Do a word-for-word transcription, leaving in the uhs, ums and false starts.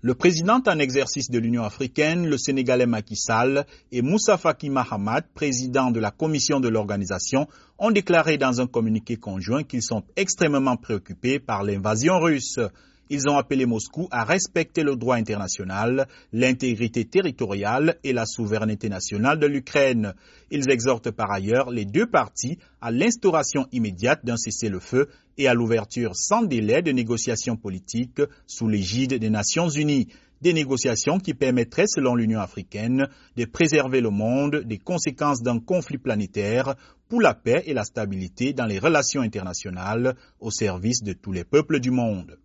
Le président en exercice de l'Union africaine, le Sénégalais Macky Sall, et Moussa Faki Mahamat, président de la commission de l'organisation, ont déclaré dans un communiqué conjoint qu'ils sont extrêmement préoccupés par l'invasion russe. Ils ont appelé Moscou à respecter le droit international, l'intégrité territoriale et la souveraineté nationale de l'Ukraine. Ils exhortent par ailleurs les deux parties à l'instauration immédiate d'un cessez-le-feu et à l'ouverture sans délai de négociations politiques sous l'égide des Nations Unies. Des négociations qui permettraient, selon l'Union africaine, de préserver le monde des conséquences d'un conflit planétaire pour la paix et la stabilité dans les relations internationales au service de tous les peuples du monde.